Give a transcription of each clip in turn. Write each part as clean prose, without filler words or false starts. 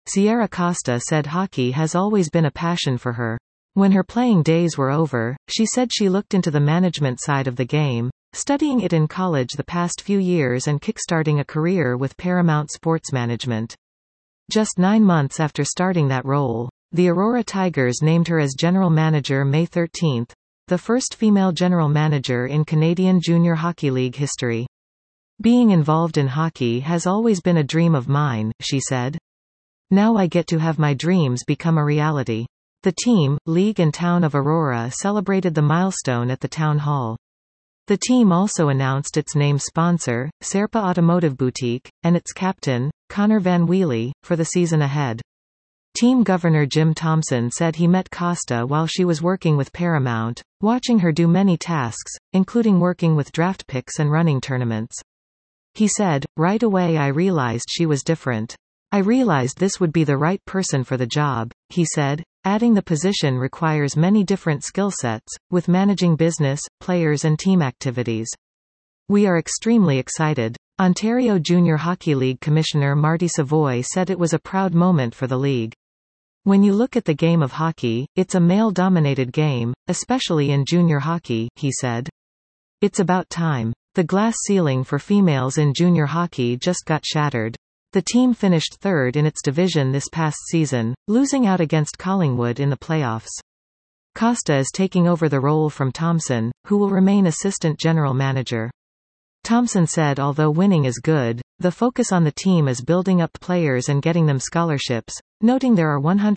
Sierra Costa said hockey has always been a passion for her. When her playing days were over, she said she looked into the management side of the game, studying it in college the past few years and kickstarting a career with Paramount Sports Management. Just 9 months after starting that role, the Aurora Tigers named her as general manager May 13, the first female general manager in Canadian Junior Hockey League history. Being involved in hockey has always been a dream of mine, she said. Now I get to have my dreams become a reality. The team, league and town of Aurora celebrated the milestone at the town hall. The team also announced its name sponsor, Serpa Automotive Boutique, and its captain, Connor Van Wheely, for the season ahead. Team governor Jim Thompson said he met Costa while she was working with Paramount, watching her do many tasks, including working with draft picks and running tournaments. He said, "Right away I realized she was different. I realized this would be the right person for the job," he said, adding the position requires many different skill sets, with managing business, players and team activities. "We are extremely excited." Ontario Junior Hockey League Commissioner Marty Savoy said it was a proud moment for the league. "When you look at the game of hockey, it's a male-dominated game, especially in junior hockey," he said. "It's about time. The glass ceiling for females in junior hockey just got shattered." The team finished third in its division this past season, losing out against Collingwood in the playoffs. Costa is taking over the role from Thompson, who will remain assistant general manager. Thompson said although winning is good, the focus on the team is building up players and getting them scholarships, noting there are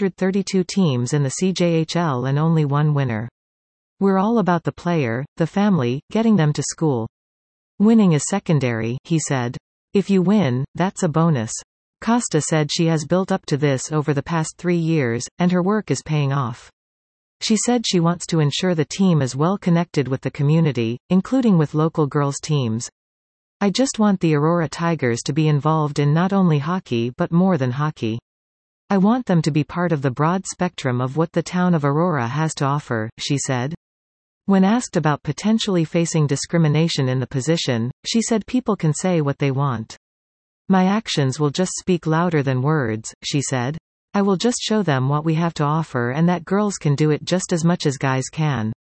132 teams in the CJHL and only one winner. "We're all about the player, the family, getting them to school. Winning is secondary," he said. "If you win, that's a bonus." Costa said she has built up to this over the past 3 years, and her work is paying off. She said she wants to ensure the team is well connected with the community, including with local girls' teams. "I just want the Aurora Tigers to be involved in not only hockey but more than hockey. I want them to be part of the broad spectrum of what the town of Aurora has to offer," she said. When asked about potentially facing discrimination in the position, she said people can say what they want. "My actions will just speak louder than words," she said. "I will just show them what we have to offer and that girls can do it just as much as guys can."